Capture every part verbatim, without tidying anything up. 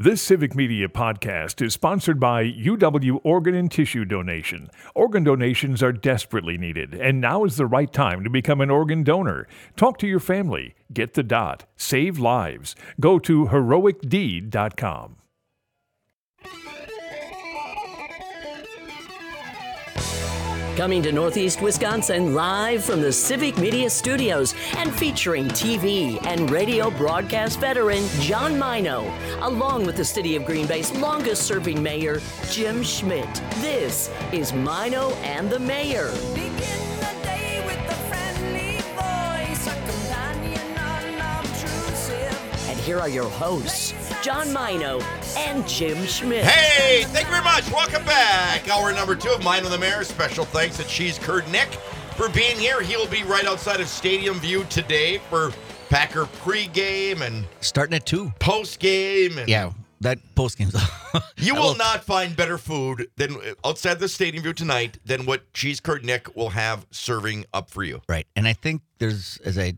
This Civic Media podcast is sponsored by U W Organ and Tissue Donation. Organ donations are desperately needed, and now is the right time to become an organ donor. Talk to your family. Get the dot. Save lives. Go to heroic deed dot com. Coming to Northeast Wisconsin live from the Civic Media Studios and featuring T V and radio broadcast veteran John Mino, along with the City of Green Bay's longest-serving mayor, Jim Schmidt. This is Mino and the Mayor. Begin the day with a friendly voice, a companion unobtrusive. And here are your hosts, John Mino and Jim Schmidt. Hey, thank you very much. Welcome back. Hour number two of Mine on the Mayor. Special thanks to Cheese Curd Nick for being here. He'll be right outside of Stadium View today for Packer pregame and starting at two. Postgame. And Yeah, that postgame's. you will not find better food than outside the Stadium View tonight than what Cheese Curd Nick will have serving up for you. Right, and I think there's, as I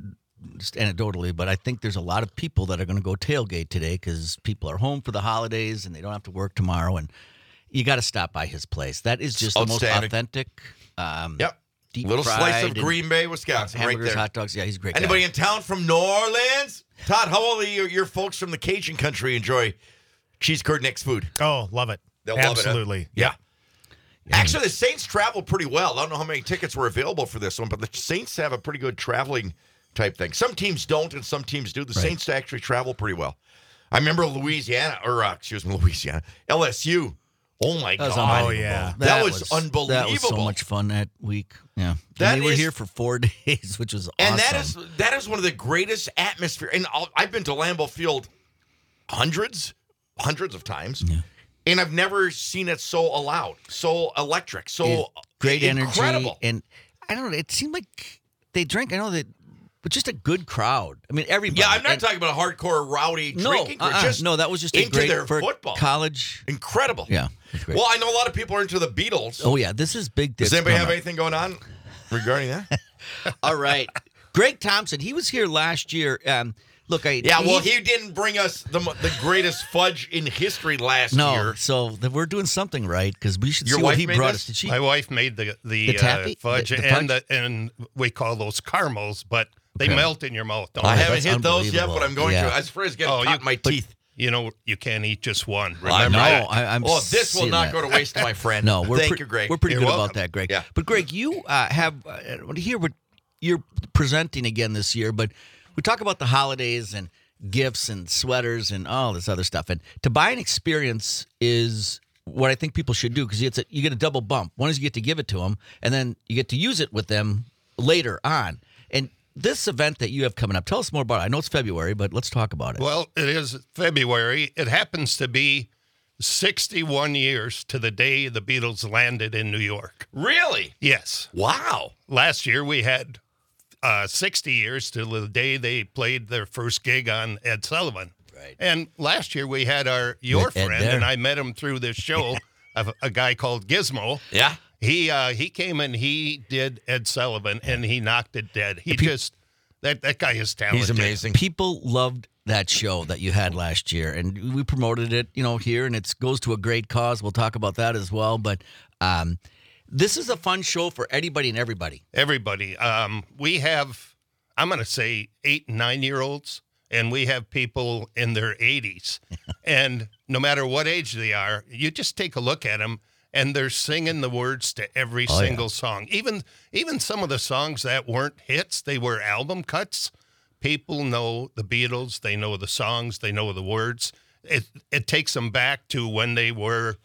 just anecdotally, but I think there's a lot of people that are going to go tailgate today because people are home for the holidays and they don't have to work tomorrow. And you got to stop by his place. That is just the most authentic. Um, Yep. Deep Little slice of fried Green Bay, Wisconsin, right hamburgers, there. hot dogs. Yeah, he's a great. Anybody guy. in town from New Orleans? Todd, how will your, your folks from the Cajun country enjoy Cheese Curd Nick's food? Oh, love it. They'll love it, huh? Absolutely. Yeah. Actually, the Saints traveled pretty well. I don't know how many tickets were available for this one, but the Saints have a pretty good traveling type thing. Some teams don't, and some teams do. The Right. Saints actually travel pretty well. I remember Louisiana, or uh, excuse me, Louisiana, L S U. Oh my That was God! Oh, yeah. that, was, unbelievable. That was so much fun that week. Yeah, That and they were is- here for four days, which was And awesome. that is that is one of the greatest atmosphere. And I'll, I've been to Lambeau Field hundreds, hundreds of times, Yeah. and I've never seen it so loud, so electric, so It- great incredible. energy, and I don't know. It seemed like they drank. I know that, but just a good crowd. I mean, everybody. Yeah, I'm not and, talking about a hardcore rowdy no, drinking. crowd, uh-uh, just no, that was just a into great their for football. college. Incredible. Yeah, it's great. Well, I know a lot of people are into the Beatles. Oh yeah, this is big. Does Dick's anybody have coming. anything going on regarding that? All right, Greg Thompson. He was here last year. Um, look, I Yeah, well, he didn't bring us the the greatest fudge in history last no. year. So th- we're doing something right because we should Your see wife what he made brought this? us. Did she? My wife made the the, The taffy? uh, fudge, The- the and fudge? the, and we call those caramels, but they Okay. melt in your mouth. Don't I they? haven't that's hit those yet, unbelievable. but I'm going Yeah. to. As far as getting Oh, caught you- in my but- teeth. You know, you can't eat just one. I Remember know. that? I, I'm Oh, this will seeing not that. go to waste, my friend. No, we're Thank pre- you, Greg. We're pretty You're good welcome. about that, Greg. Yeah. But Greg, you uh, have uh, I want to hear what you're presenting again this year. But we talk about the holidays and gifts and sweaters and all this other stuff. And to buy an experience is what I think people should do because it's a, you get a double bump. One is you get to give it to them, and then you get to use it with them later on. And this event that you have coming up, tell us more about it. I know it's February, but let's talk about it. Well, it is February. It happens to be sixty-one years to the day the Beatles landed in New York. Really? Yes. Wow. Last year we had uh, sixty years to the day they played their first gig on Ed Sullivan. Right. And last year we had our your Ed friend, there. and I met him through this show, a, a guy called Gizmo. Yeah. He uh, he came and he did Ed Sullivan, and he knocked it dead. He just that that guy is talented. He's amazing. People loved that show that you had last year, and we promoted it, you know, here, and it goes to a great cause. We'll talk about that as well. But um, this is a fun show for anybody and everybody. Everybody. Um, we have, I'm going to say, eight and nine year olds, and we have people in their eighties. And no matter what age they are, you just take a look at them, and they're singing the words to every Oh, yeah. single song. Even even some of the songs that weren't hits, they were album cuts. People know the Beatles. They know the songs. They know the words. It it takes them back to when they were,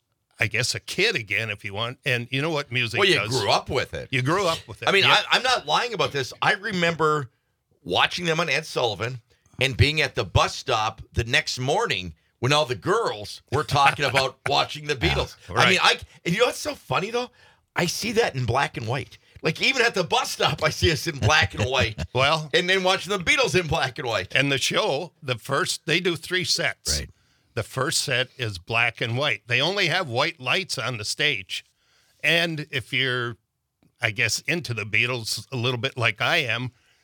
I guess, a kid again, if you want. And you know what music Well, you does. grew up with it. You grew up with it. I mean, Yep. I, I'm not lying about this. I remember watching them on Ed Sullivan and being at the bus stop the next morning when all the girls were talking about watching the Beatles. I right. mean, I and you know what's so funny though? I see that in black and white. Like even at the bus stop, I see us in black and white. Well, And then watching the Beatles in black and white. and the show, the first, they do three sets. Right. The first set is black and white. They only have white lights on the stage. And if you're, I guess, into the Beatles a little bit like I am,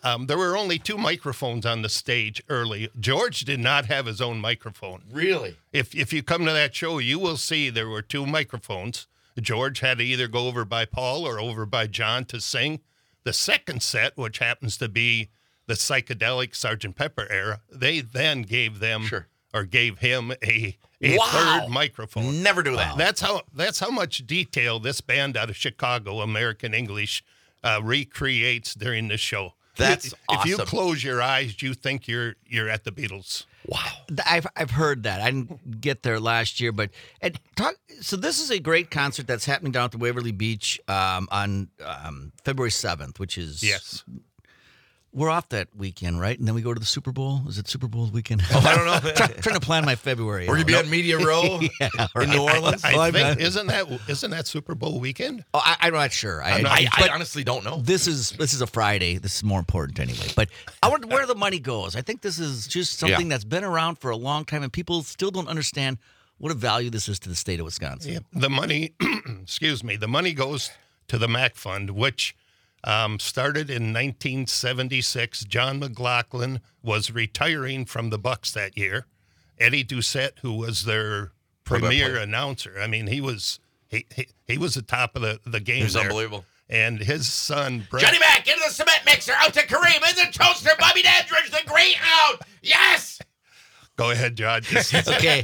Um, there were only two microphones on the stage early. George did not have his own microphone. Really? If if you come to that show, you will see there were two microphones. George had to either go over by Paul or over by John to sing. The second set, which happens to be the psychedelic Sergeant Pepper era, they then gave them Sure. or gave him a, a Wow. third microphone. Never do that. That's how that's how much detail this band out of Chicago, American English, uh, recreates during the show. That's if, if you awesome. close your eyes, you think you're you're at the Beatles. Wow. Th- I've I've heard that. I didn't get there last year, but and talk, so this is a great concert that's happening down at the Waverly Beach um, on um, February seventh, which is Yes. We're off that weekend, right? And then we go to the Super Bowl. Is it Super Bowl weekend? Oh, I don't know. Try, trying to plan my February. We're going to be No. on Media Row in New Orleans? I Well, I'm think not- isn't that isn't that Super Bowl weekend? Oh, I, I'm not sure. I, not- I, I but honestly don't know. this is this is a Friday. This is more important anyway. But I wonder where the money goes. I think this is just something Yeah. that's been around for a long time, and people still don't understand what a value this is to the state of Wisconsin. Yeah, the money, excuse me, the money goes to the Mac Fund, which um, started in nineteen seventy-six. John McLaughlin was retiring from the Bucks that year. Eddie Doucette, who was their Play-by-play. premier announcer, I mean, he was he he, he was the top of the, the game. He was there. unbelievable. And his son, Brett, Johnny Mac into the cement mixer, out to Kareem, in the toaster, Bobby Dandridge, the great out. Yes! go ahead, John. Just- Okay.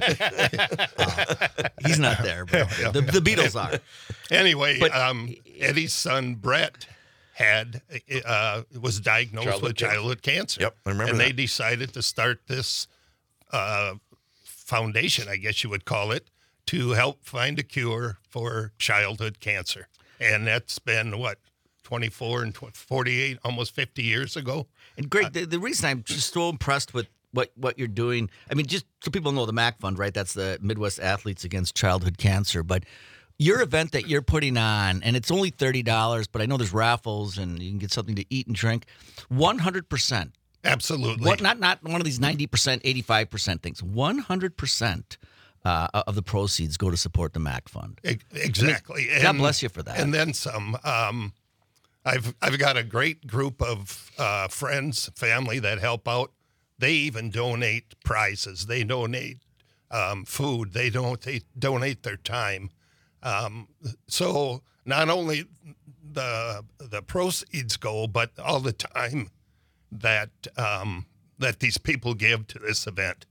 Oh, he's not there, bro. The, the Beatles are. Anyway, But- um, Eddie's son Brett had uh, was diagnosed Childhood with cancer. childhood cancer. Yep, I remember And they that. decided to start this uh, foundation, I guess you would call it, to help find a cure for childhood cancer. And that's been what twenty-four and tw- forty-eight, almost fifty years ago. And Greg, the, the reason I'm just so impressed with what, what you're doing, I mean, just so people know the MAC Fund, right? That's the Midwest Athletes Against Childhood Cancer. But your event that you're putting on, and it's only thirty dollars, but I know there's raffles and you can get something to eat and drink, one hundred percent. Absolutely. What, not, not one of these ninety percent, eighty-five percent things. one hundred percent uh, of the proceeds go to support the MAC Fund. E- Exactly. God bless you for that. And then some. Um, I've I've got a great group of uh, friends, family that help out. They even donate prizes. They donate um, food. They don't. They donate their time. Um, so not only the the proceeds go, but all the time that um, that these people give to this event.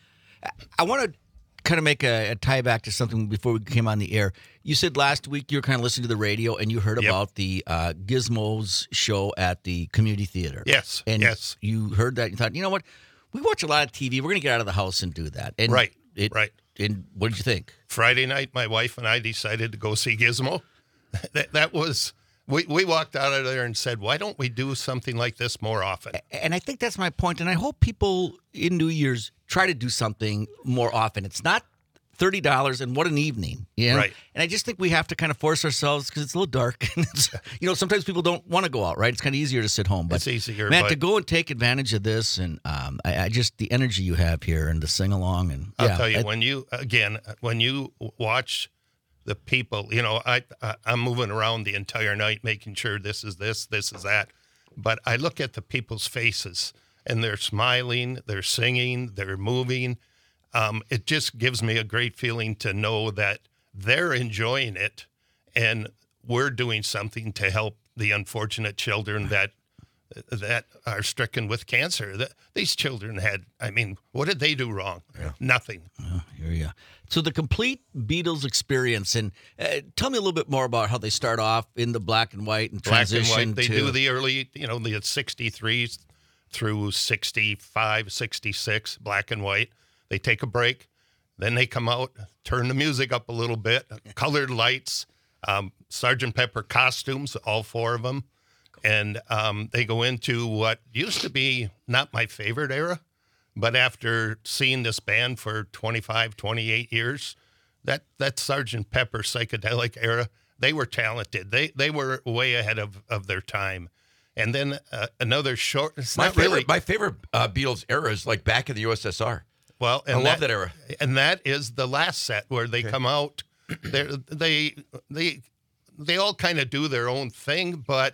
I want to kind of make a, a tie back to something before we came on the air. You said last week you were kind of listening to the radio and you heard Yep. about the uh, Gizmos show at the community theater. Yes, And yes. you heard that and you thought, you know what? We watch a lot of T V. We're going to get out of the house and do that. And Right, it, right. And what did you think? Friday night, my wife and I decided to go see Gizmo. that, that was, we, we walked out of there and said, why don't we do something like this more often? And I think that's my point. And I hope people in New Year's try to do something more often. It's not thirty dollars and what an evening. You know? Right. And I just think we have to kind of force ourselves because it's a little dark. And it's, you know, sometimes people don't want to go out, right? It's kind of easier to sit home. But It's easier, man, but- to go and take advantage of this and um, I, I just, the energy you have here and the sing along. And I'll yeah, tell you, I- when you, again, when you watch the people, you know, I, I, I'm moving around the entire night making sure this is this, this is that. But I look at the people's faces and they're smiling, they're singing, they're moving. Um, it just gives me a great feeling to know that they're enjoying it and we're doing something to help the unfortunate children that that are stricken with cancer. That these children had, I mean, what did they do wrong? Nothing. Oh, here you go. So the complete Beatles experience, and uh, tell me a little bit more about how they start off in the black and white and Black and transition white. They to do the early, you know, the sixty-threes through sixty-five, sixty-six, black and white. They take a break. Then they come out, turn the music up a little bit, colored lights, um, Sergeant Pepper costumes, all four of them. And um, they go into what used to be not my favorite era, but after seeing this band for twenty-five, twenty-eight years, that, that Sergeant Pepper psychedelic era, they were talented. They they were way ahead of, of their time. And then uh, another short, it's My not favorite, really, my favorite uh, Beatles era is like back in the U S S R. well, and I love that era. And that is the last set where they come out. They they they they all kind of do their own thing, but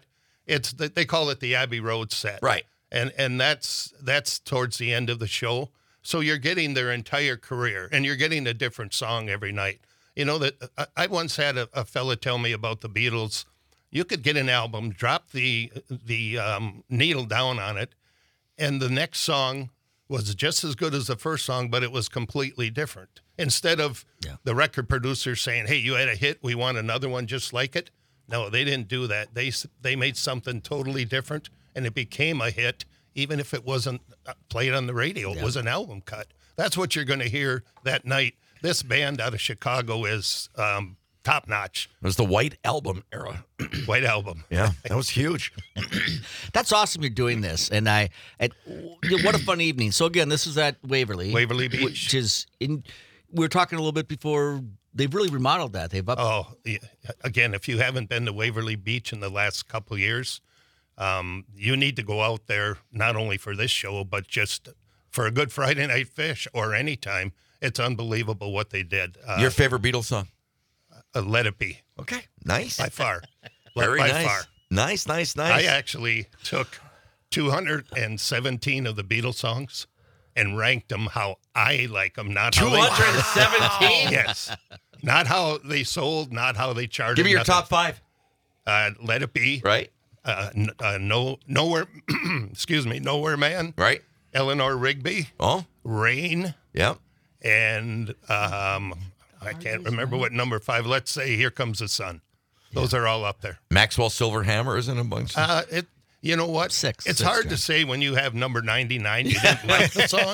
It's the, they call it the Abbey Road set, Right. And and that's that's towards the end of the show. So you're getting their entire career, and you're getting a different song every night. You know that I, I once had a, a fella tell me about the Beatles. You could get an album, drop the the um, needle down on it, and the next song was just as good as the first song, but it was completely different. Instead of Yeah. the record producer saying, "Hey, you had a hit, we want another one just like it." No, they didn't do that. They s- they made something totally different, and it became a hit, even if it wasn't uh, played on the radio. It was an album cut. That's what you're going to hear that night. This band out of Chicago is um, top notch. It was the White Album era. White Album. Yeah, that was huge. That's awesome you're doing this. And I, at, what a fun evening. So again, this is at Waverly. Waverly Beach. Which is, in, we were talking a little bit before, they've really remodeled that. They've up. Oh, yeah. Again, if you haven't been to Waverly Beach in the last couple of years, um, you need to go out there, not only for this show, but just for a good Friday night fish or any time. It's unbelievable what they did. Uh, Your favorite Beatles song? uh, Let It Be, Okay, nice. by far. Very by nice. far. Nice, nice, I nice. actually took two hundred seventeen of the Beatles songs and ranked them how I like them, not how two they hundred seventeen? Yes. Not how they sold, not how they charted. Give me your nothing. top five. Uh, Let It Be. Right, Uh, n- uh, no, Nowhere, excuse me, Nowhere Man. right. Eleanor Rigby. Oh, Rain. yeah. And um, I can't remember what number five. Let's say Here Comes the Sun. Those are all up there. Maxwell Silverhammer is in a bunch. Uh, it. You know what? Six. It's Six, hard John. to say when you have number ninety-nine. You didn't like the song.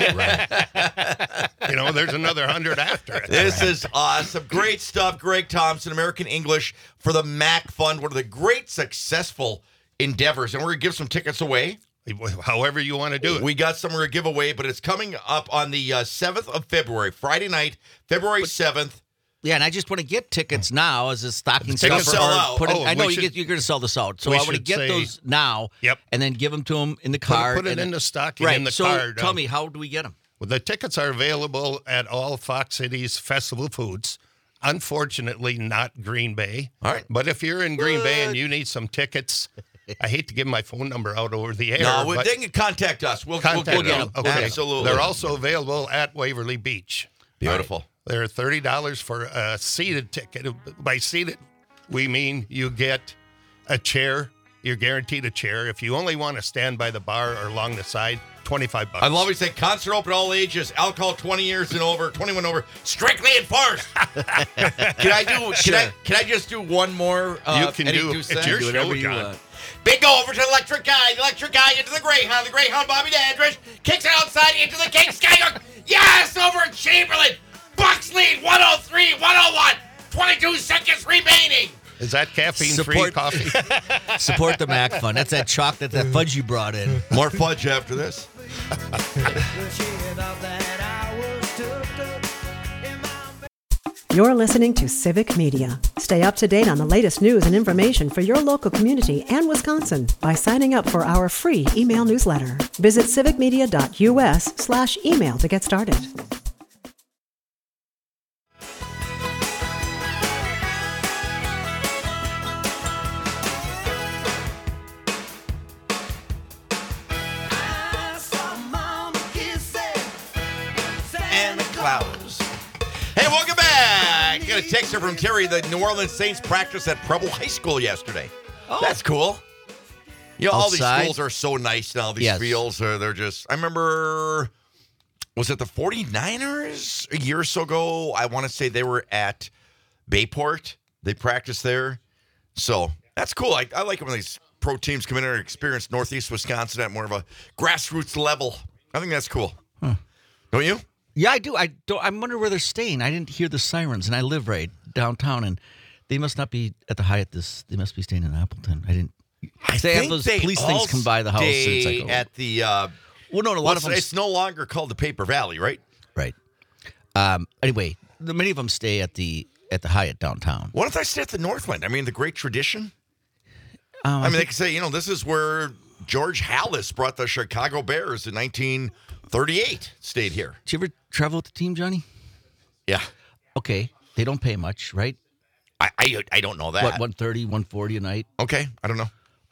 You know, there's another hundred after it. This is awesome. Great stuff. Greg Thompson, American English for the Mac Fund. One of the great successful endeavors. And we're going to give some tickets away. However you want to do it. We got some we're going to give away, but it's coming up on the uh, seventh of February, Friday night, February seventh. Yeah, and I just want to get tickets now as a stocking The tickets stuffer. sell or out. Put it, Oh, I know we you should- get, you're going to sell this out. So we I want to should get say- those now Yep. and then give them to them in the Put, card. put it and in then- the stocking right. in the so card. tell um, me, how do we get them? Well, the tickets are available at all Fox Cities Festival Foods. Unfortunately, not Green Bay. All right. But if you're in Green Bay and you need some tickets, I hate to give my phone number out over the air. No, but they can contact us. We'll, contact we'll get them. them. Okay. Absolutely. They're also available at Waverly Beach. beautiful. They're thirty dollars for a seated ticket. By seated, we mean you get a chair. You're guaranteed a chair. If you only want to stand by the bar or along the side, twenty-five bucks. I love it. Say concert open all ages, alcohol twenty years and over, twenty-one over, strictly enforced. Can I do? Can Sure. I? Can I just do one more? Uh, You can Eddie do- Doucette? it's your Do show, whatever you John. want. Bingo over to the electric guy. The electric guy into the Greyhound. The Greyhound, Bobby Dandridge, kicks it outside into the King Skyhook. Yes, over at Chamberlain. Bucks lead one oh three, one oh one. twenty-two seconds remaining. Is that caffeine-free Support- coffee? Support the Mac Fund. That's that chocolate, that fudge you brought in. More fudge after this. The shit of that I was tucked up in my You're listening to Civic Media. Stay up to date on the latest news and information for your local community and Wisconsin by signing up for our free email newsletter. Visit civicmedia.us slash email to get started. I saw mama kissing And the clouds. Hey, welcome back. Got a text here from Terry. The New Orleans Saints practiced at Preble High School yesterday. Oh. That's cool. You know, all these Outside? schools are so nice now. These Yes. fields are, they're just, I remember, was it the forty-niners a year or so ago? I want to say they were at Bayport. They practiced there. So that's cool. I, I like it when these pro teams come in and experience Northeast Wisconsin at more of a grassroots level. I think that's cool. Don't you? Yeah, I do. I don't. I wonder where they're staying. I didn't hear the sirens, and I live right downtown, and they must not be at the Hyatt. This they must be staying in Appleton. I didn't. I they have think those they police all things come by the house. and it's stay like, oh. at the. Uh, well, no, a lot well, of it's, them. it's no longer called the Paper Valley, right? Right. Um. Anyway, the, many of them stay at the at the Hyatt downtown. Why don't I stay at the Northland? I mean, the great tradition. Um, I mean, they could say, you know, this is where George Halas brought the Chicago Bears in nineteen thirty-eight. Stayed here. did you ever travel with the team, Johnny? Yeah, Okay, they don't pay much, right? I I, I don't know that. What, one thirty, one forty a night? Okay, I don't know.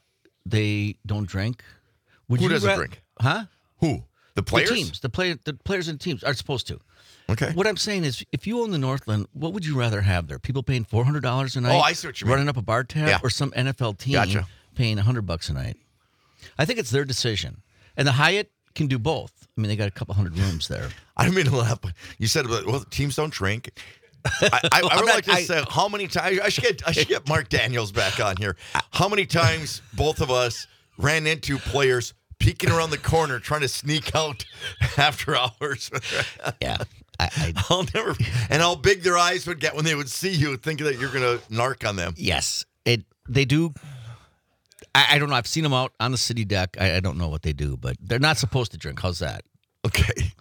they don't drink. Would Who you doesn't ra- drink? Huh? Who? The players? The teams. The play. The players and teams are supposed to. Okay. What I'm saying is, if you own the Northland, what would you rather have there? People paying four hundred dollars a night. Oh, I see what you mean. Running up a bar tab, Yeah. or some N F L team Gotcha. paying a hundred bucks a night. I think it's their decision, and the Hyatt can do both. I mean, they got a couple hundred rooms there. I don't mean to laugh, but you said, well, teams don't drink. I, I, I would I'm like not- to I- say how many times I should get I should get Mark Daniels back on here. How many times both of us ran into players peeking around the corner trying to sneak out after hours? Yeah, I, I, I'll never. And how big their eyes would get when they would see you, thinking that you're going to narc on them. yes, it. They do. I, I don't know. I've seen them out on the city deck. I, I don't know what they do, but they're not supposed to drink. How's that? Okay.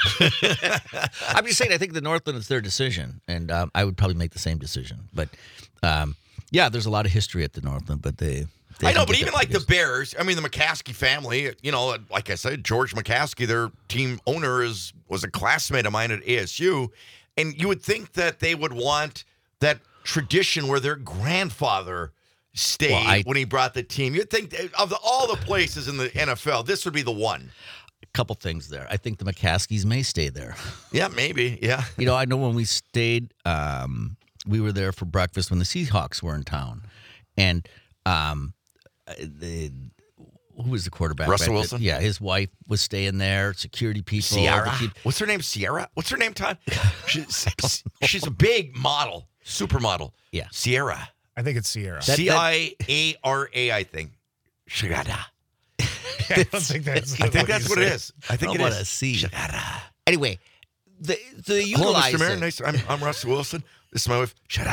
I'm just saying. I think the Northland is their decision, and um, I would probably make the same decision. But um, yeah, there's a lot of history at the Northland, but they. they I know, can but get even that like the biggest- Bears, I mean, the McCaskey family, you know, like I said, George McCaskey, their team owner, is was a classmate of mine at A S U. And you would think that they would want that tradition where their grandfather stayed Well, I- when he brought the team. You'd think that of the, all the places in the N F L, this would be the one. couple things there. I think the McCaskies may stay there. Yeah, maybe. Yeah. You know, I know when we stayed, um, we were there for breakfast when the Seahawks were in town, and um, the, who was the quarterback? Russell back then? Wilson? Yeah, his wife was staying there. Security people. Sierra. the kid- What's her name? Sierra? What's her name, Todd? She's, she's a big model, supermodel. Yeah. Sierra. I think it's Sierra. That- C I A R A, I think. Sierra. I don't think that's. I think that's what it is. I think How it about is. a C? Sierra. Anyway, the the Hello, utilize Mister Mayor. it. Nice. I'm, I'm Russell Wilson. This is my wife. Sierra.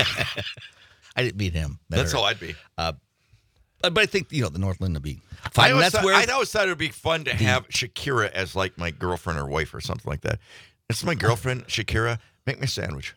I didn't meet him. That's Better. how I'd be. Uh, but I think you know the Northland would be I fine. always, That's thought, where I always thought it would be fun to have Shakira as like my girlfriend or wife or something like that. It's my girlfriend, Shakira. Make me a sandwich.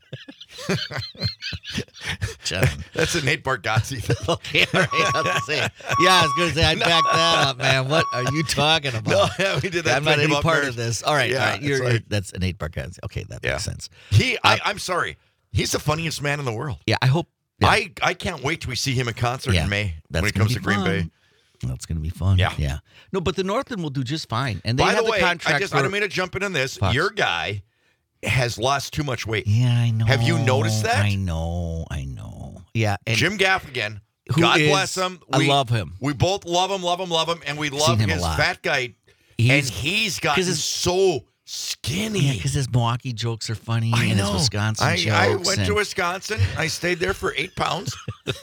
John. That's a Nate Bargatze thing. Okay, all right. I was gonna say, yeah, I was going to say I'd back that up, man. What are you talking about? No, yeah, we did that. I'm not thing any about part marriage. of this. All right, Yeah, all right. You're, it's you're- like- that's an eight Barkadze. Okay, that Yeah. makes sense. He, I, I'm sorry. He's the funniest man in the world. Yeah, I hope. Yeah, I, I can't wait till we see him in concert yeah, in May that's when it gonna comes be to Green fun. Bay. That's going to be fun. Yeah. yeah. No, but the Northland will do just fine, and they By have the way, contract. I just for, I don't mean to jump in on this. Fox. Your guy has lost too much weight. Yeah, I know. Have you noticed that? I know. I know. Yeah, and Jim Gaffigan, Who God is- bless him. I love him. We both love him, love him, love him, and we love him a his lot. fat guy. He's- and he's gotten his- so skinny. yeah, because his Milwaukee jokes are funny, I and know. his Wisconsin I, jokes. I went and, to Wisconsin. I stayed there for eight pounds.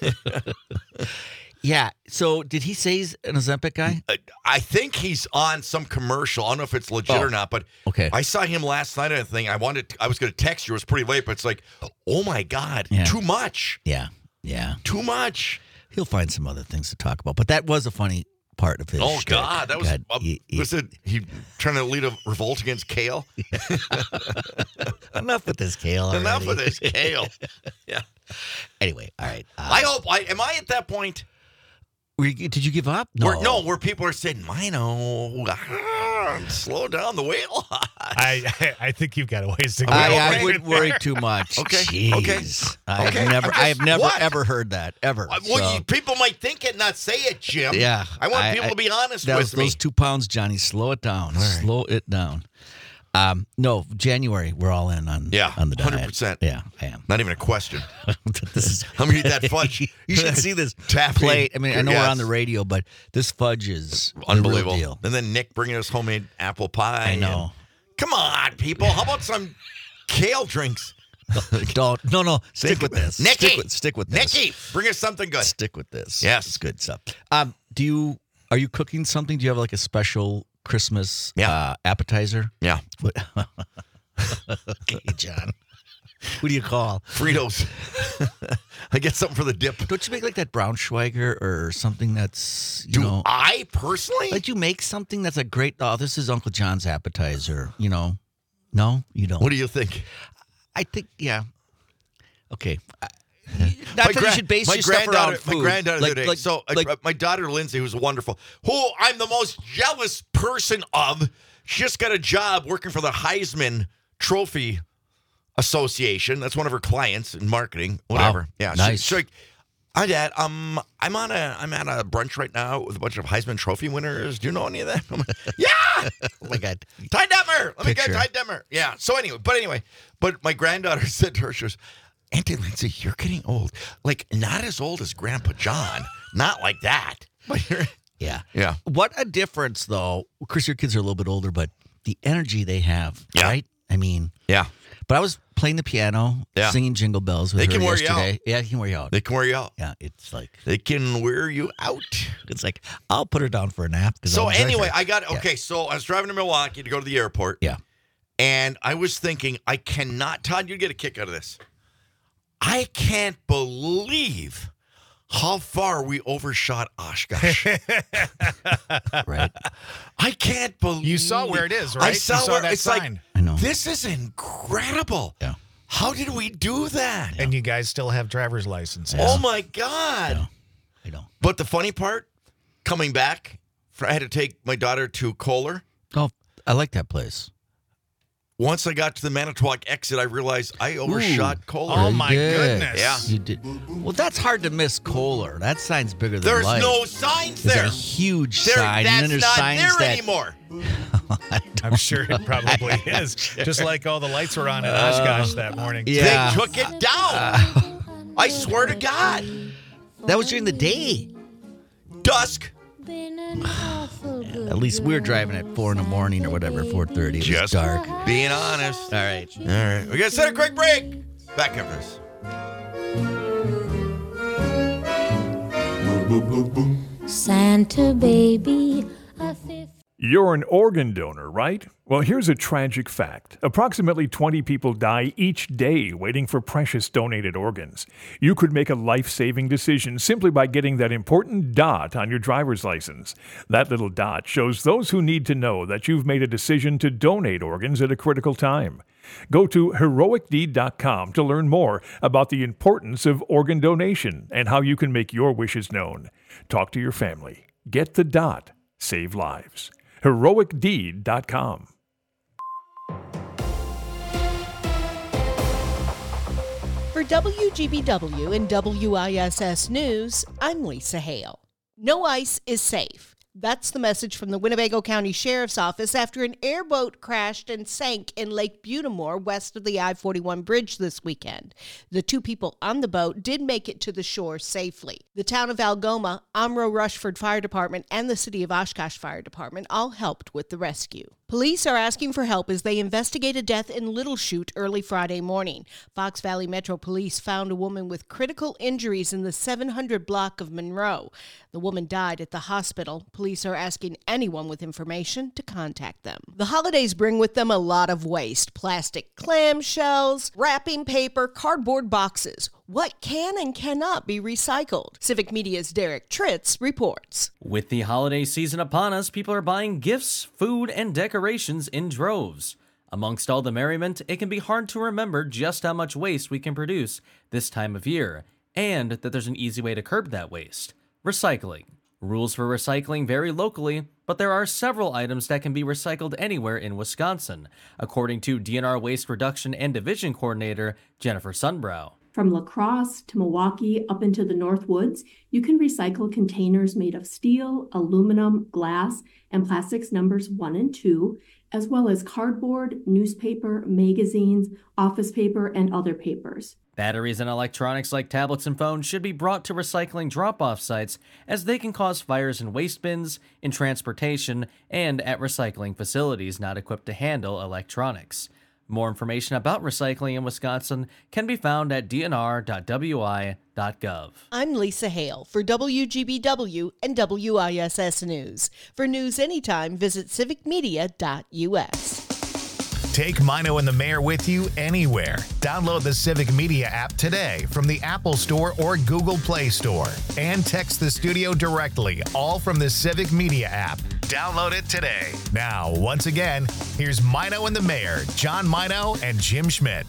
Yeah. So did he say he's an Ozempic guy? Uh, I think he's on some commercial. I don't know if it's legit Oh, or not, but okay. I saw him last night on a thing. I wanted, I was going to text you. It was pretty late, but it's like, oh my God, Yeah. too much, Yeah. Yeah. too much. He'll find some other things to talk about. But that was a funny part of his. Oh shtick. God, that was God, uh, he- he- was it? He trying to lead a revolt against kale? enough with this kale. Enough already. with this kale. Yeah. Anyway, all right. Uh, I hope. I am I at that point? were you, did you give up? No. Where, no, where people are saying, "Mino, ah, slow down the weight loss." I, I I think you've got a ways to go. I, I Okay. wouldn't worry too much. Okay, Jeez. okay, I have okay. never, I'm I have just- never, what? ever heard that ever. Uh, Well, So, you, people might think it, not say it, Jim. yeah, I want people to be honest that with was, me. Those two pounds, Johnny. Slow it down. Slow it down. Um, no, January we're all in on Yeah, on the diet. one hundred percent. Yeah, I am. Not even a question. This is I'm gonna eat that fudge. You should see this Taffy. plate. I mean, I know we're Yes. on the radio, but this fudge is the real Unbelievable. deal. And then Nick bringing us homemade apple pie. I know. and- come on, people. How about some kale drinks? Don't. No, no. Stick with this. Nicky. Stick with, stick with this. Nicky, bring us something good. Stick with this. Yes. It's good stuff. Um, do you are you cooking something? Do you have like a special Christmas Yeah. uh, appetizer? Yeah. What- okay, John. Who do you call? Fritos. I get something for the dip. Don't you make like that Braunschweiger or something that's you Do know? I personally? Like you make something that's a great. Oh, this is Uncle John's appetizer. You know? No, you don't. What do you think? I think yeah. Okay. I- My Not that you gra- should base my your stuff granddaughter, around food. My granddaughter like, today. like, so uh, like, uh, my daughter Lindsay, who's wonderful, who I'm the most jealous person of. She just got a job working for the Heisman Trophy Association. That's one of her clients in marketing. Whatever. Wow. Yeah. Nice. She, she, Hi, Dad. Um, I'm on a I'm at a brunch right now with a bunch of Heisman Trophy winners. Do you know any of that? I'm like, yeah. Oh my God. Ty Detmer. Let me Picture. get Ty Detmer. Yeah. So anyway, but anyway, but my granddaughter said to her, she goes, Auntie Lindsay, you're getting old. Like, not as old as Grandpa John. Not like that. But you're, Yeah. yeah. What a difference, though. Chris, your kids are a little bit older, but the energy they have, Yeah. right? I mean, Yeah. but I was playing the piano, Yeah. singing Jingle Bells with They her can wear you yesterday. out. Yeah, he can wear you out. They can wear you out. yeah, it's like, They can wear you out. it's like, I'll put her down for a nap. 'cause So I'll enjoy anyway, her. I got Yeah. okay. So I was driving to Milwaukee to go to the airport. Yeah. And I was thinking, I cannot, Todd, you'd get a kick out of this. I can't believe how far we overshot Oshkosh. Right. I can't believe You saw where it is, I right? saw, You saw where that it's sign. like. I know. This is incredible. Yeah. How did we do that? And you guys still have driver's licenses. Oh my God. Yeah. I know. But the funny part, coming back, I had to take my daughter to Kohler. Oh, I like that place. Once I got to the Manitowoc exit, I realized I overshot Kohler. Oh, Very my good. goodness. Yeah. You did. Well, that's hard to miss Kohler. That sign's bigger than There's life. no signs There's there. a huge There- sign, that's and then there's not signs there that anymore. I'm sure it probably is. Just like all the lights were on in Oshkosh that morning. Yeah. They took it down. I swear to God. that was during the day. Dusk. At least we were driving at four in the morning or whatever, four thirty. It was Just dark. being honest. All right. All right. We got to set a quick break. Back after this. Santa baby, a fifth. You're an organ donor, right? Well, here's a tragic fact. Approximately twenty people die each day waiting for precious donated organs. You could make a life-saving decision simply by getting that important dot on your driver's license. That little dot shows those who need to know that you've made a decision to donate organs at a critical time. Go to heroic deed dot com to learn more about the importance of organ donation and how you can make your wishes known. Talk to your family. Get the dot. Save lives. heroic deed dot com. For W G B W and W I S S News, I'm Lisa Hale. No ice is safe. That's the message from the Winnebago County Sheriff's Office after an airboat crashed and sank in Lake Butamore west of the I forty-one bridge this weekend. The two people on the boat did make it to the shore safely. The town of Algoma, Omro Rushford Fire Department, and the city of Oshkosh Fire Department all helped with the rescue. Police are asking for help as they investigate a death in Little Chute early Friday morning. Fox Valley Metro Police found a woman with critical injuries in the seven hundred block of Monroe. The woman died at the hospital. Police are asking anyone with information to contact them. The holidays bring with them a lot of waste. Plastic clamshells, wrapping paper, cardboard boxes. What can and cannot be recycled? Civic Media's Derek Tritz reports. With the holiday season upon us, people are buying gifts, food, and decorations in droves. Amongst all the merriment, it can be hard to remember just how much waste we can produce this time of year, and that there's an easy way to curb that waste. Recycling. Rules for recycling vary locally, but there are several items that can be recycled anywhere in Wisconsin, according to D N R Waste Reduction and Division Coordinator Jennifer Sunbrow. From La Crosse to Milwaukee up into the North Woods, you can recycle containers made of steel, aluminum, glass, and plastics numbers one and two, as well as cardboard, newspaper, magazines, office paper, and other papers. Batteries and electronics like tablets and phones should be brought to recycling drop-off sites as they can cause fires in waste bins, in transportation, and at recycling facilities not equipped to handle electronics. More information about recycling in Wisconsin can be found at d n r dot w i dot gov. I'm Lisa Hale for W G B W and W I S S News. For news anytime, visit civic media dot u s. Take Mino and the Mayor with you anywhere. Download the Civic Media app today from the Apple Store or Google Play Store. And text the studio directly, all from the Civic Media app. Download it today. Now, once again, here's Mino and the Mayor, John Mino and Jim Schmidt.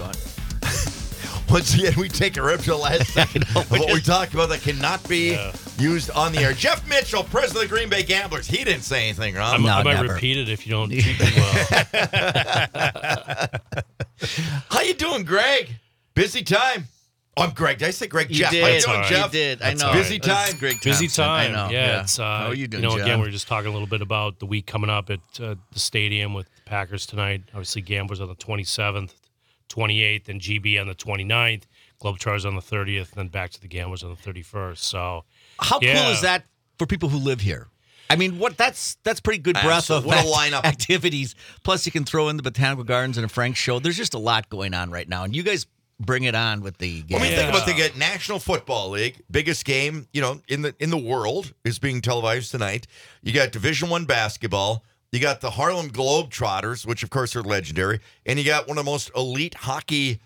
Once again, we take a rip to the last second of what we talked about that cannot be Yeah. used on the air. Jeff Mitchell, president of the Green Bay Gamblers. He didn't say anything wrong. I'm, No, I might never. repeat it if you don't treat me well. How you doing, Greg? Busy time. Oh, I'm Greg. Did I say Greg? You Jeff. did. How you That's doing, all right. Jeff? You did. I That's know. all right. Busy That's time. Greg Busy Thompson. time. I know. Yeah, Yeah. it's uh, How are you doing, know, John? again, we were just talking a little bit about the week coming up at uh, the stadium with the Packers tonight. Obviously, Gamblers on the twenty-seventh, twenty-eighth, and G B on the twenty-ninth. Globetrotters on the thirtieth, and then back to the Gamblers on the thirty-first. So, How yeah. cool is that for people who live here? I mean, what that's that's pretty good breadth of Absolutely. What a act- lineup. activities. Plus, you can throw in the Botanical Gardens and a Frank show. There's just a lot going on right now, and you guys bring it on with the game. I mean, think about the uh, National Football League, biggest game, you know, in the in the world is being televised tonight. You got Division One basketball. You got the Harlem Globetrotters, which of course are legendary, and you got one of the most elite hockey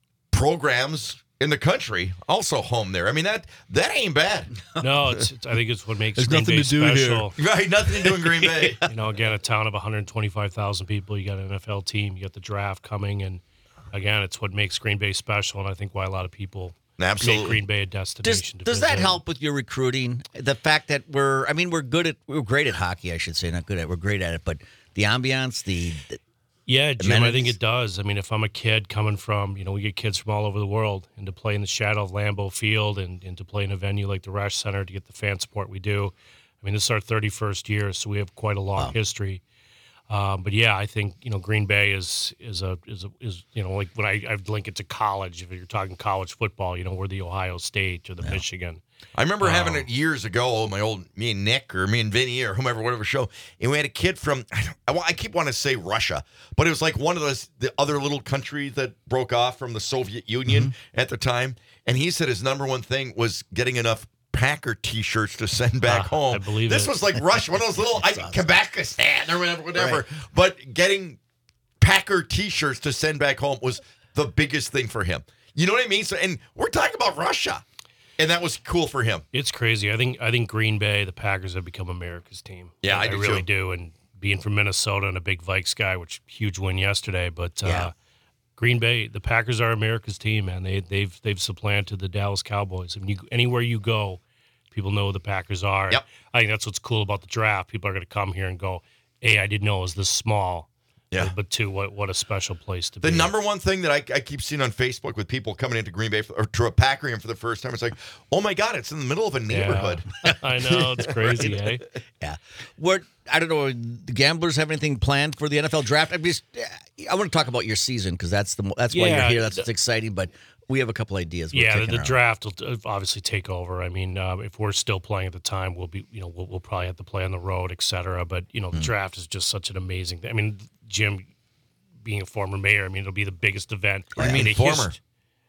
programs in the country, also home there. I mean, that that ain't bad. No, it's, it's I think it's what makes There's Green nothing Bay to do here. special. Right, nothing to do in Green Bay. You know, again, a town of one hundred twenty-five thousand people. You got an N F L team. You got the draft coming, and again, it's what makes Green Bay special, and I think why a lot of people Absolutely. make Green Bay a Does, destination. to does that visit. help with your recruiting? The fact that we're, I mean, we're good at, we're great at hockey, I should say, not good at, we're great at it, but the ambiance, the, the Yeah, Jim, I think amenities? it does. I mean, if I'm a kid coming from, you know, we get kids from all over the world, and to play in the shadow of Lambeau Field and, and to play in a venue like the Resch Center to get the fan support we do. I mean, this is our thirty-first year, so we have quite a long Wow. history. Um, but yeah, I think you know Green Bay is is a is a, is you know like when I I link it to college. If you're talking college football, you know we're the Ohio State or the Michigan. I remember having Um, it years ago. My old me and Nick or me and Vinny or whomever, whatever show, and we had a kid from. I, don't, I, wa- I keep wanting to say Russia, but it was like one of those the other little countries that broke off from the Soviet Union Mm-hmm. at the time. And he said his number one thing was getting enough Packer T-shirts to send back Ah, home. I believe this it. was like Russia, one of those little I, Kazakhstan or whatever, whatever. Right. But getting Packer T-shirts to send back home was the biggest thing for him. You know what I mean? So, and we're talking about Russia. And that was cool for him. It's crazy. I think I think Green Bay, the Packers, have become America's team. Yeah, I do really too. do. And being from Minnesota and a big Vikes guy, which huge win yesterday, but uh, Yeah. Green Bay, the Packers are America's team, man. They they've they've supplanted the Dallas Cowboys. I mean, you, anywhere you go, people know who the Packers are. Yep. I think that's what's cool about the draft. People are going to come here and go, "Hey, I didn't know it was this small." Yeah. But, but two, what what a special place to The be. number one thing that I, I keep seeing on Facebook with people coming into Green Bay for, or to a Packer game for the first time, it's like, oh my God, it's in the middle of a neighborhood. Yeah. I know it's crazy, Right? eh? yeah. What, I don't know, the Gamblers have anything planned for the N F L draft? I'm just, I want to talk about your season because that's the mo- that's why you're Yeah. here. That's what's exciting, but we have a couple ideas. we're Yeah, the, kicking the around. draft will uh, obviously take over. I mean, um, if we're still playing at the time, we'll be, you know, we'll, we'll probably have to play on the road, et cetera. But you know, Hmm. the draft is just such an amazing thing. I mean, Jim, being a former mayor, I mean, it'll be the biggest event. What do you in mean, the former? hist-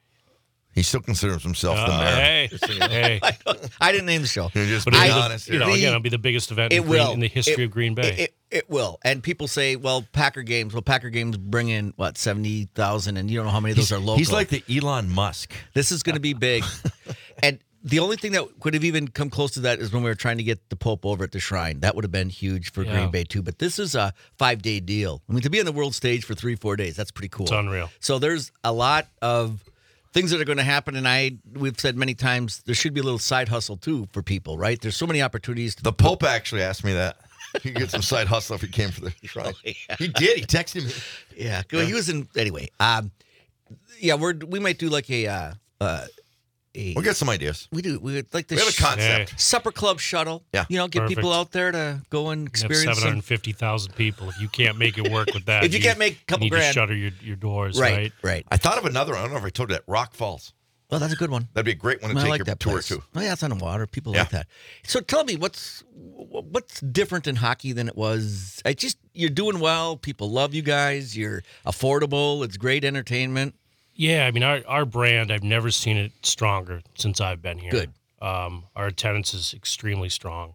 He still considers himself the Uh, mayor. hey, hey. I didn't name the show. You're just But being it'll be the- honest you here. know, The- again, it'll be the biggest event It in, Green- will. in the history It- of Green Bay. It, it, it will. And people say, well, Packer games, well, Packer games bring in, what, seventy thousand, and you don't know how many of those He's, are local. he's like the Elon Musk. This is going to be big. And the only thing that could have even come close to that is when we were trying to get the Pope over at the Shrine. That would have been huge for Yeah. Green Bay, too. But this is a five-day deal. I mean, to be on the world stage for three, four days, that's pretty cool. It's unreal. So there's a lot of things that are going to happen. And I, we've said many times, there should be a little side hustle, too, for people, right? There's so many opportunities. To The Pope actually asked me that. He could get some side hustle if he came for the shrine. Oh, yeah. He did. He texted me. Yeah, well, he was in anyway. Um, yeah, we're we might do like a uh, uh, a We'll get some ideas. we do we would like the We have a sh- concept. supper club shuttle. Yeah. you know, get people Perfect. out there to go and You have experience. seven Some, hundred fifty thousand people. If you can't make it work with that, If you can't make a couple you need grand. to shutter your, your doors, right, right? right. I thought of another one. I don't know if I told you that. Rock Falls. Well, that's a good one. That'd be a great one to I take like your that tour place. to. Oh yeah, it's on the water. People Yeah. like that. So tell me, what's what's different in hockey than it was? I just you're doing well. People love you guys. You're affordable. It's great entertainment. Yeah, I mean, our, our brand, I've never seen it stronger since I've been here. Good. Um, our attendance is extremely strong.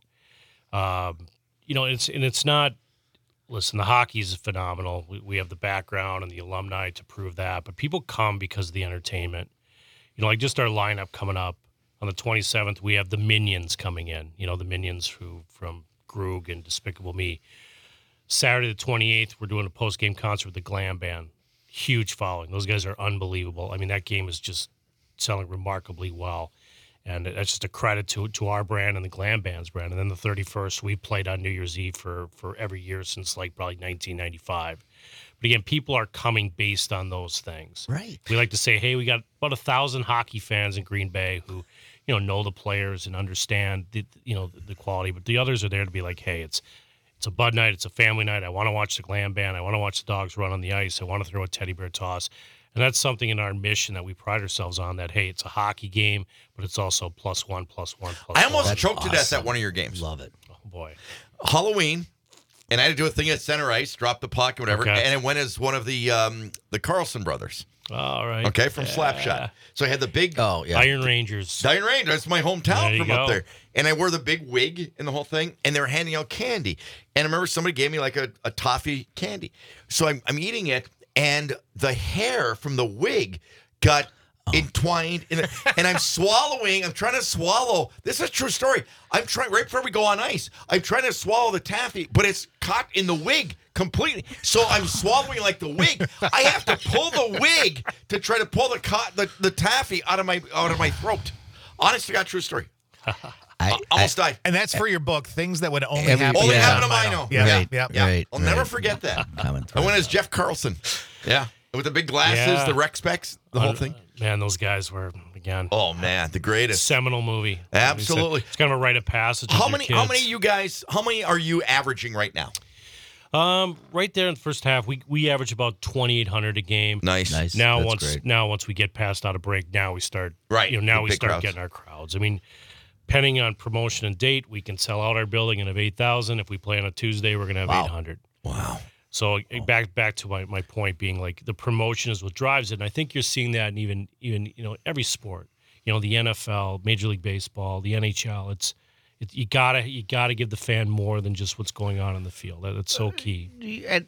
Um, you know, it's and it's not, listen, the hockey is phenomenal. We, we have the background and the alumni to prove that, but people come because of the entertainment. You know, like just our lineup coming up on the twenty-seventh, we have the Minions coming in, you know, the Minions who from Groog and Despicable Me. Saturday the twenty-eighth, we're doing a post-game concert with the Glam Band. Huge following. Those guys are unbelievable. I mean, that game is just selling remarkably well. And that's just a credit to to our brand and the Glam Band's brand. And then the thirty-first, we played on New Year's Eve for, for every year since like probably nineteen ninety-five. But again, people are coming based on those things. Right. We like to say, hey, we got about a thousand hockey fans in Green Bay who, you know, know the players and understand the, you know, the quality. But the others are there to be like, hey, it's it's a Bud night, it's a family night. I want to watch the glam band. I want to watch the dogs run on the ice. I want to throw a teddy bear toss. And that's something in our mission that we pride ourselves on, that, hey, it's a hockey game, but it's also plus one, plus one, plus I almost one. choked to death at one of your games. Love it. Oh, boy. Halloween, and I had to do a thing at center ice, drop the puck or whatever, Okay. and it went as one of the um, the Carlson brothers. All right. Okay, from Yeah. Slapshot. So I had the big Oh, yeah. Iron Rangers. Iron Rangers. That's my There hometown you from up go. there. And I wore the big wig and the whole thing, and they were handing out candy. And I remember somebody gave me like a, a toffee candy. So I'm, I'm eating it, and the hair from the wig got entwined in it. And I'm swallowing. I'm trying to swallow. This is a true story. I'm trying, right before we go on ice, I'm trying to swallow the taffy, but it's caught in the wig completely. So I'm swallowing like the wig. I have to pull the wig to try to pull the co- the, the taffy out of my out of my throat. Honest to God, true story. I, Almost died. And that's for your book, things that would only Every- happen. Only Yeah. happened to Mino. Yeah, Yeah, yeah, yeah. yeah. Right, I'll never right. forget that. Coming I through. went as Jeff Carlson. Yeah. With the big glasses, Yeah. the rec specs, the whole thing. Man, those guys were, again, Oh man, the greatest. seminal movie. Absolutely. It's kind of a rite of passage. with How your many how kids. many of you guys how many are you averaging right now? Um, right there in the first half, we we average about twenty-eight hundred a game. Nice. Nice. Now That's once great. now once we get past out of break, now we start Right, You know, now the we big start crowds. getting our crowds. I mean, depending on promotion and date, we can sell out our building and have eight thousand. If we play on a Tuesday, we're gonna have Wow. eight hundred. Wow. So uh, back back to my, my point being like the promotion is what drives it, and I think you're seeing that in even even you know every sport. You know, the N F L, Major League Baseball, the N H L. It's it, you gotta you gotta give the fan more than just what's going on in the field. That, that's so key. And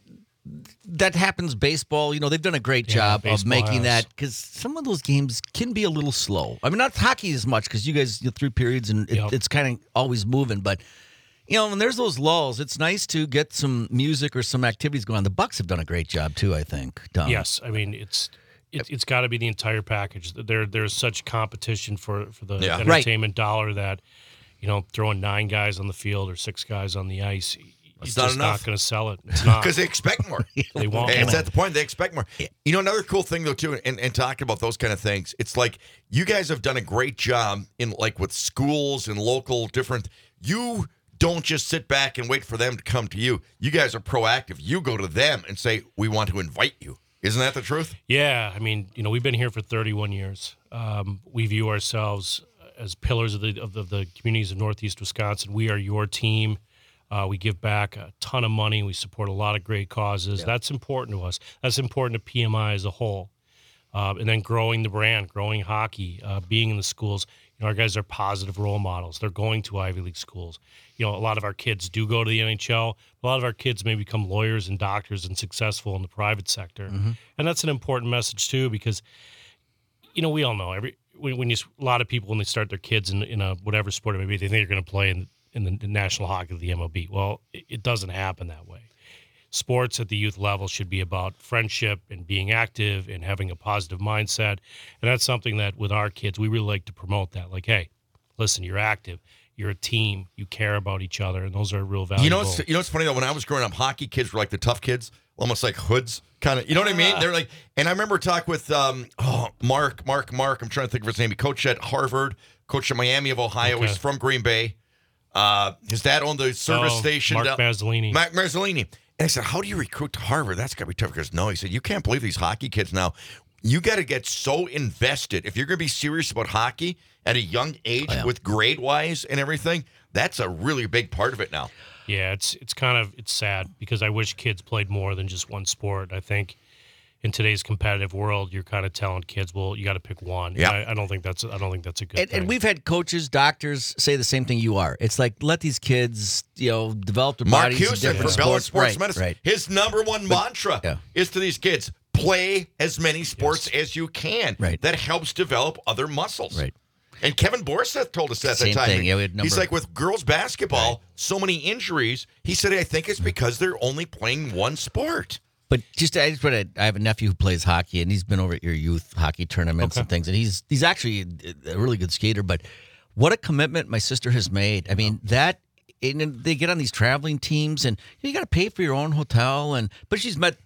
that happens baseball. You know, they've done a great Yeah, job of baseball making has. that, because some of those games can be a little slow. I mean, not hockey as much, because you guys you know, through periods and it, Yep. it's kind of always moving. But you know, when there's those lulls, it's nice to get some music or some activities going on. The Bucks have done a great job too, I think. Tom. Yes, I mean it's it, it's got to be the entire package. There there's such competition for for the Yeah. Right. entertainment dollar that you know throwing nine guys on the field or six guys on the ice, It's it's not just enough. not going to sell it. It's not Because they expect more. They want And it's more. at the point they expect more. You know, another cool thing though too, and, and talking about those kind of things, it's like you guys have done a great job in like with schools and local different. You don't just sit back and wait for them to come to you. You guys are proactive. You go to them and say, "We want to invite you." Isn't that the truth? Yeah, I mean, you know, we've been here for thirty-one years. Um, we view ourselves as pillars of the of the, of the communities of Northeast Wisconsin. We are your team. Uh, we give back a ton of money. We support a lot of great causes. That's important to us. That's important to P M I as a whole. Uh, and then growing the brand, growing hockey, uh, being in the schools. You know, our guys are positive role models. They're going to Ivy League schools. You know, a lot of our kids do go to the N H L. A lot of our kids may become lawyers and doctors and successful in the private sector. And that's an important message too, because, you know, we all know every when, when you a lot of people when they start their kids in in a whatever sport it may be, they think they're going to play in in the, the National Hockey League, the M L B. Well, it, it doesn't happen that way. Sports at the youth level should be about friendship and being active and having a positive mindset. And that's something that with our kids, we really like to promote that. Like, hey, listen, you're active. You're a team. You care about each other. And those are real valuable. You know, it's, you know, it's funny though. When I was growing up, hockey kids were like the tough kids, almost like hoods, kind of. You know what I mean? They're like, and I remember talking with um, oh, Mark, Mark, Mark. I'm trying to think of his name. He coached at Harvard, coached at Miami of Ohio. Okay. He's from Green Bay. Uh, his dad owned the service Oh, station. Mark down- Mazzolini. Mark Mazzolini. And I said, "How do you recruit to Harvard? That's got to be tough." He goes, "No." He said, "You can't believe these hockey kids now. You got to get so invested. If you're going to be serious about hockey at a young age, Oh, yeah. with grade wise and everything, that's a really big part of it now." Yeah, it's it's kind of it's sad because I wish kids played more than just one sport. I think in today's competitive world, you're kind of telling kids, well, you got to pick one. Yeah. I, I don't think that's I don't think that's a good And, thing. and we've had coaches, doctors say the same thing you are. It's like, let these kids, you know, develop their Mark bodies in Houston different from Bella sports. Sports right, Medicine. Right. His number one mantra yeah. is to these kids: play as many sports as you can. Right. That helps develop other muscles. Right. And Kevin Borseth told us that Same that time. thing. Yeah, we had a He's number- like, with girls basketball, so many injuries. He said, I think it's because they're only playing one sport. But just I just read, I have a nephew who plays hockey, and he's been over at your youth hockey tournaments Okay. and things, and he's he's actually a really good skater. But what a commitment my sister has made. I mean, that and then they get on these traveling teams, and you got to pay for your own hotel, and but she's met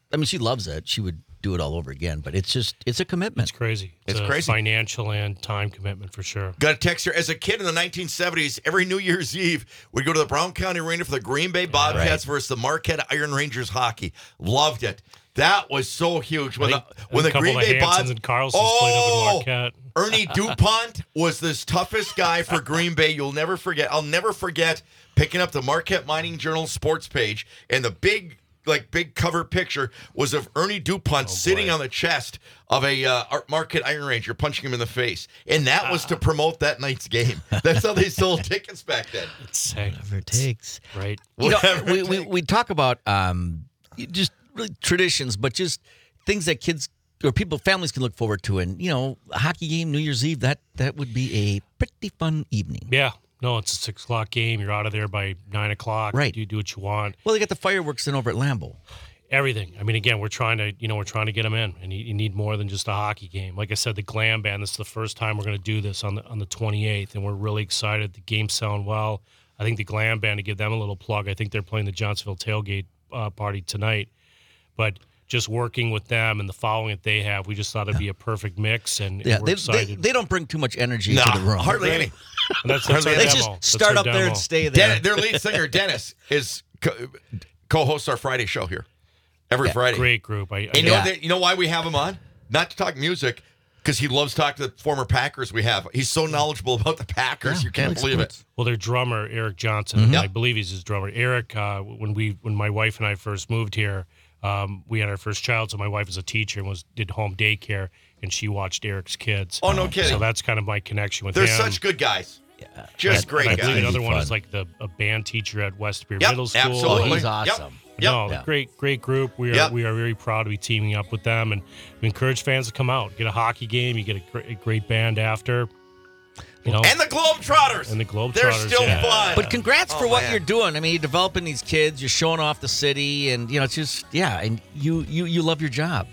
I mean, she loves it. She would do it all over again, but it's just, it's a commitment. It's crazy. It's, It's a crazy. financial and time commitment for sure. Got a text here. As a kid in the nineteen seventies, every New Year's Eve, we'd go to the Brown County Arena for the Green Bay Bobcats versus the Marquette Iron Rangers hockey. Loved it. That was so huge. When I the, think when a the couple Green of Bay Hansons Bobs and Carlsons played up in Marquette. Ernie DuPont was this toughest guy for Green Bay. You'll never forget. I'll never forget picking up the Marquette Mining Journal sports page, and the big, like, big cover picture was of Ernie DuPont sitting on the chest of a uh, Marquette Iron Ranger, punching him in the face, and that was to promote that night's game. That's how they sold tickets back then. Insane. Whatever it takes. Right. You know, Whatever we, it we, takes. we talk about um, just really traditions, but just things that kids or people, families can look forward to. And, you know, a hockey game, New Year's Eve, that, that would be a pretty fun evening. Yeah. No, it's a six o'clock game. You're out of there by nine o'clock. Right. You do what you want. Well, they got the fireworks in over at Lambeau. Everything. I mean, again, we're trying to, you know, we're trying to get them in, and you, you need more than just a hockey game. Like I said, the Glam Band. This is the first time we're going to do this on the on the twenty-eighth, and we're really excited. The game's selling well. I think the Glam Band, to give them a little plug, I think they're playing the Johnsonville Tailgate uh, Party tonight. But just working with them and the following that they have, we just thought it'd be a perfect mix, and, Yeah, and we're they, they, excited. they don't bring too much energy No, to the room. hardly any. And that's, that's our They demo. just That's start our up there demo. and stay there. Den- their lead singer, Dennis, is co- co-hosts our Friday show here every Yeah, Friday. Great group. I, I And you, know, Yeah. that- you know why we have him on? Not to talk music, because he loves talking to the former Packers we have. He's so knowledgeable about the Packers, you can't likes believe sports. it. Well, their drummer Eric Johnson, Mm-hmm. I believe he's his drummer. Eric, uh, when we when my wife and I first moved here, um, we had our first child. So my wife was a teacher and was did home daycare, and she watched Eric's kids. Oh, no kidding. So that's kind of my connection with They're him. such good guys. Just And- great and I believe guys. another one Fun. is like the a band teacher at Westbury Yep, Middle School. absolutely. Oh, he's Yep. awesome. Yep. No, Yeah. great, great group. We are Yep. we are very proud to be teaming up with them, and we encourage fans to come out, get a hockey game. You get a great, a great band after. You know, And the Globetrotters. And the Globetrotters, They're still yeah. fun. But congrats Oh, for what man. you're doing. I mean, you're developing these kids, you're showing off the city, and, you know, it's just, yeah, and you you, you love your job.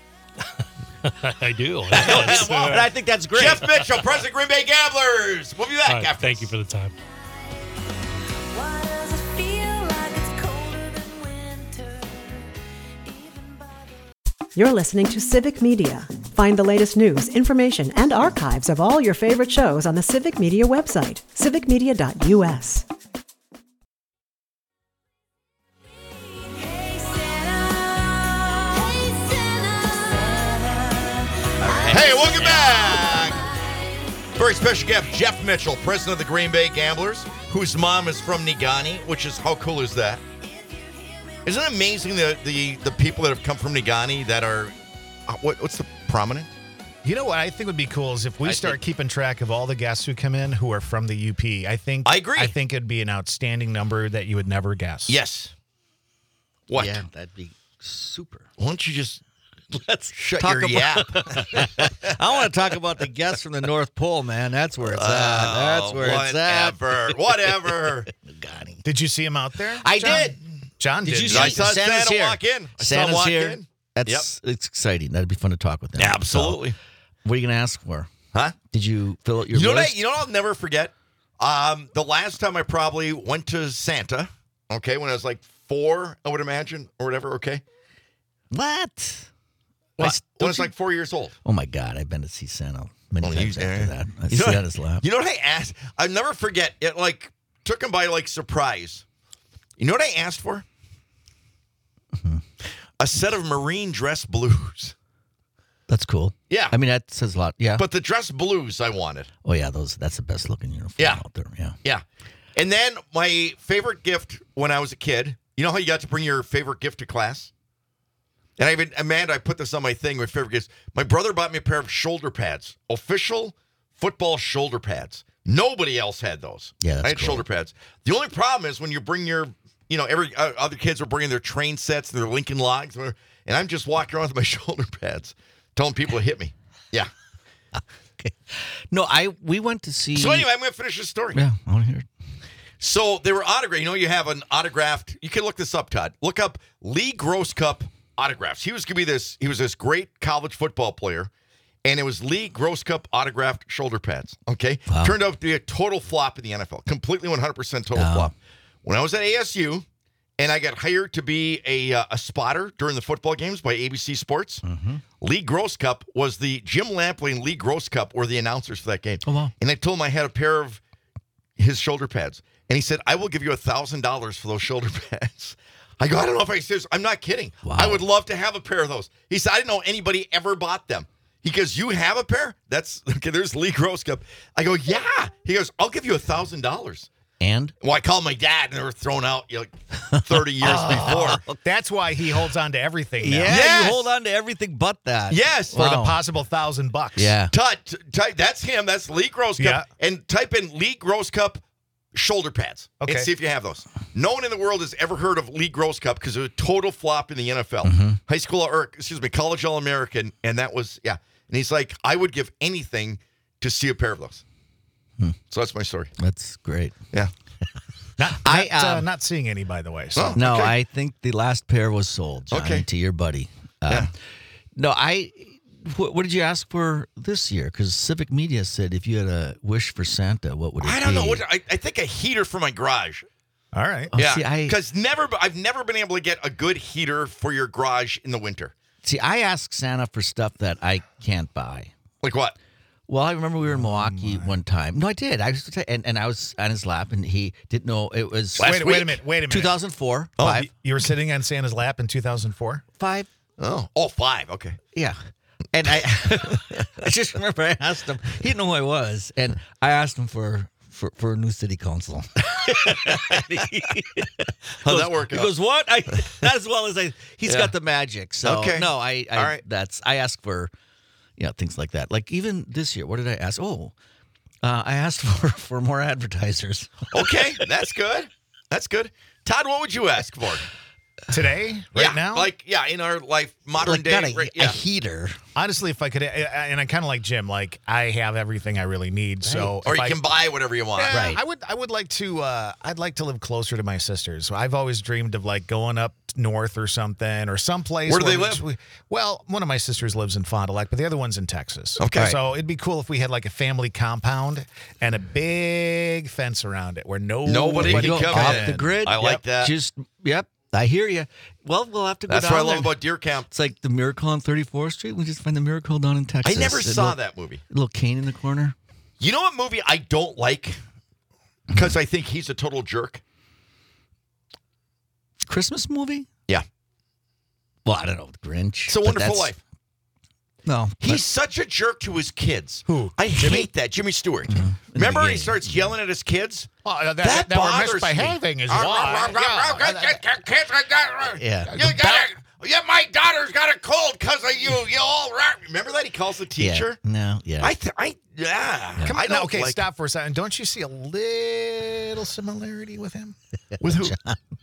I do. And I think that's great. Jeff Mitchell, President of Green Bay Gamblers. We'll be back All right, after thank this. you for the time. Why does it feel like it's colder than winter? Even by the You're listening to Civic Media. Find the latest news, information, and archives of all your favorite shows on the Civic Media website, civic media dot u s. Hey Santa, hey Santa, Hey, welcome back. Very special guest, Jeff Mitchell, President of the Green Bay Gamblers, whose mom is from Negaunee, which is, how cool is that? Isn't it amazing the the, the people that have come from Negaunee that are, uh, what, what's the prominent? You know what I think would be cool is if we I start think- keeping track of all the guests who come in who are from the U P. I think I agree. I think it'd be an outstanding number that you would never guess. Yes. What? Yeah, that'd be super. Why don't you just Let's shut talk your about- yap? I want to talk about the guests from the North Pole, man. That's where it's at. That's where it's at. Whatever. Whatever. Negaunee. Did you see him out there? I John? did. John Did did. you John. I saw Santa's Santa here. walk in. I saw him Santa's walk here. in. That's it's exciting. That'd be fun to talk with them. Absolutely. So, what are you going to ask for? Huh? Did you fill out your You know what? I, list? you know what I'll never forget. Um, the last time I probably went to Santa, okay, when I was like four, I would imagine, or whatever. Okay, What? well, I when s- I don't was you- like four years old. Oh my God! I've been to see Santa many Oh, times you- after yeah. that. I You know sit what- on his lap. You know what I asked? I'll never forget. It like took him by like surprise. You know what I asked for? Mm-hmm. A set of marine dress blues. That's cool. Yeah. I mean, that says a lot. Yeah. But the dress blues I wanted. oh yeah, those. That's the best looking uniform Yeah. out there. Yeah. Yeah. And then my favorite gift when I was a kid, you know how you got to bring your favorite gift to class? And I even, Amanda, I put this on my thing, my favorite gifts. My brother bought me a pair of shoulder pads, official football shoulder pads. Nobody else had those. Yeah, that's I had cool. shoulder pads. The only problem is when you bring your, you know, every uh, other kids are bringing their train sets and their Lincoln Logs, and I'm just walking around with my shoulder pads, telling people to hit me. Yeah. Okay. No, I we went to see. So anyway, I'm going to finish this story. Yeah, I want to hear it. So they were autographed. You know, you have an autographed. You can look this up, Todd. Look up Lee Grosscup autographs. He was going to be this. He was this great college football player, and it was Lee Grosscup autographed shoulder pads. Okay, Wow. turned out to be a total flop in the N F L. Completely one hundred percent total Oh. flop. When I was at A S U, and I got hired to be a uh, a spotter during the football games by A B C Sports. Mm-hmm. Lee Grosscup was the Jim Lampley and Lee Grosscup were the announcers for that game. Oh, wow. And I told him I had a pair of his shoulder pads, and he said, "I will give you a thousand dollars for those shoulder pads." I go, "I don't know if I serious. I'm not kidding. Wow. I would love to have a pair of those." He said, "I didn't know anybody ever bought them." He goes, "You have a pair?" That's okay. There's Lee Grosscup. I go, "Yeah." He goes, "I'll give you a thousand dollars." And well, I called my dad, and they were thrown out you know, like thirty years Oh. before. That's why he holds on to everything now. Yeah, Yes. you hold on to everything but that. Yes, For the Wow. possible thousand bucks. Yeah. Tut, type, that's him. That's Lee Grosscup. Yeah. And type in Lee Grosscup shoulder pads Okay. and see if you have those. No one in the world has ever heard of Lee Grosscup because it was a total flop in the N F L. Mm-hmm. High school, or excuse me, college All-American, and that was, yeah. And he's like, "I would give anything to see a pair of those." Hmm. So that's my story. That's great. Yeah. Not, I, not, uh, um, not seeing any, by the way. So. Oh, No, okay. I think the last pair was sold, Johnny, Okay. to your buddy. Uh, Yeah. No, I. What, what did you ask for this year? Because Civic Media said if you had a wish for Santa, what would it be? I don't know. What, I, I think a heater for my garage. All right. Oh, yeah. see, I- Because never, I've never been able to get a good heater for your garage in the winter. See, I ask Santa for stuff that I can't buy. Like what? Well, I remember we were in Milwaukee Oh, one time. No, I did. I was, and, and I was on his lap, and he didn't know it was Last Wait, week? wait a minute. Wait a minute. two thousand four. Oh, five. y- you were sitting on Santa's lap in two thousand four? Five. Oh, oh, five. Okay. Yeah. And I, I just remember I asked him. He didn't know who I was, and I asked him for for, for a new city council. How'd that work He out? goes, "What?" I not as well as I. He's Yeah. got the magic. So Okay. no, I. I All right. That's I ask for, yeah, things like that. Like even this year, what did I ask? Oh, uh, I asked for for more advertisers. Okay, that's good. That's good. Todd, what would you ask for? Today? Right yeah, now? Like, yeah, in our life, modern Like day. not a, right, a yeah. heater. Honestly, if I could, uh, and I kind of like Jim, like I have everything I really need. So Or if you I, can buy whatever you want. Yeah, Right. I would. I would like to. Uh, I'd like to live closer to my sisters. I've always dreamed of like going up north or something, or someplace. Where do they we- live? we- well, one of my sisters lives in Fond du Lac, but the other one's in Texas. Okay. So it'd be cool if we had like a family compound and a big fence around it where nobody, Nobody When can you go come off in. the grid. I like Yep. that. Just yep. I hear you. Well, we'll have to go That's down what I there. love about Deer Camp. It's like the Miracle on thirty-fourth Street. We just find the Miracle down in Texas. I never A saw little- that movie. A little cane in the corner. You know what movie I don't like? Because I think he's a total jerk. Christmas movie? Yeah. Well, I don't know. The Grinch. It's a but Wonderful that's- Life. No. He's such a jerk to his kids. Who? I hate that. Jimmy Stewart. Remember he beginning. starts yelling at his kids? Oh, that, That that, we're bothers misbehaving me. is why. Yeah. Yeah. You gotta, yeah, my daughter's got a cold because of you. You all right. Remember that? He calls the teacher? Yeah. No. Yeah. I, th- I, yeah. Come I on, don't now, okay, like- stop for a second. Don't you see a little similarity with him? With who?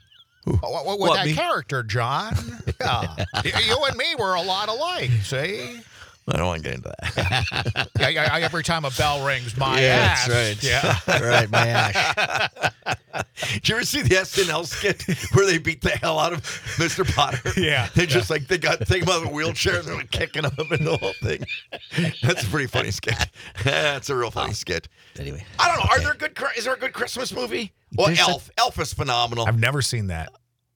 Oh, with What, that me? character, John. Yeah. Y- you and me were a lot alike, see? I don't want to get into that. Yeah, yeah, yeah, every time a bell rings, my Yeah, ass. that's right. Yeah. Right, my ash. Did you ever see the S N L skit where they beat the hell out of Mister Potter? Yeah. They just like, they got take him out of the wheelchair and they're like kicking him and the whole thing. That's a pretty funny skit. That's a real funny skit. Anyway. I don't know. Are there good, Chri- is there a good Christmas movie? Well, There's a- Elf. Elf is phenomenal. I've never seen that.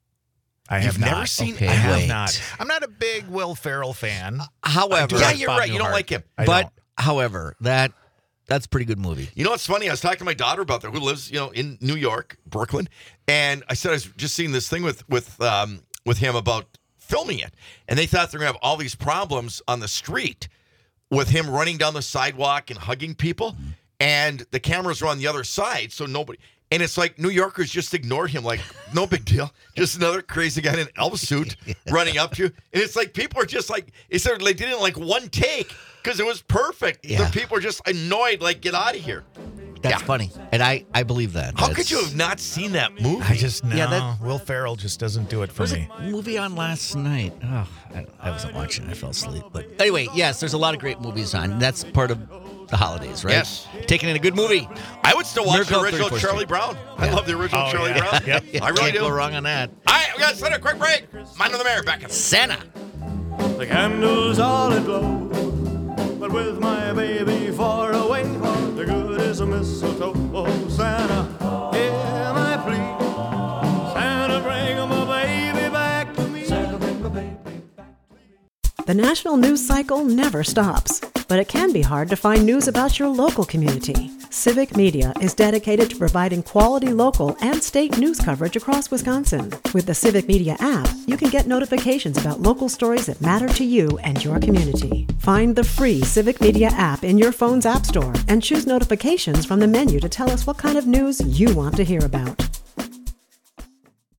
I have You've not. never seen Okay, I have wait. not. I'm not a big Will Ferrell fan. However, yeah, like you're Bob right. You don't Newhart. like him. I but don't. however, that that's a pretty good movie. You know what's funny? I was talking to my daughter about that, who lives, you know, in New York, Brooklyn, and I said I was just seeing this thing with with um, with him about filming it, and they thought they're gonna have all these problems on the street with him running down the sidewalk and hugging people, and the cameras are on the other side, so nobody. And it's like New Yorkers just ignored him, like no big deal, just another crazy guy in an elf suit running up to you, and it's like people are just like, it's like they did it in like one take because it was perfect. Yeah. The people are just annoyed, like get out of here. That's Yeah. funny, and I I believe that. How That's- could you have not seen that movie? I just know. Yeah, that- Will Ferrell just doesn't do it for There was me. a movie on last night. Oh, I, I wasn't watching. I fell asleep. But anyway, yes, there's a lot of great movies on. That's part of the holidays, right? Yes. Taking in a good movie. I would still watch Miracle the original thirty-fourth Charlie Street. Brown. I Yeah. love the original Oh, Charlie yeah. Brown. Yep. I really Can't do. go wrong on that. All right, we got to send a quick break. Mind of the Mayor, back in. Santa. The candles all aglow, but with my baby far away, the good is a mistletoe. Oh, Santa, hear my plea. Santa, bring 'em a The national news cycle never stops, but it can be hard to find news about your local community. Civic Media is dedicated to providing quality local and state news coverage across Wisconsin. With the Civic Media app, you can get notifications about local stories that matter to you and your community. Find the free Civic Media app in your phone's app store and choose notifications from the menu to tell us what kind of news you want to hear about.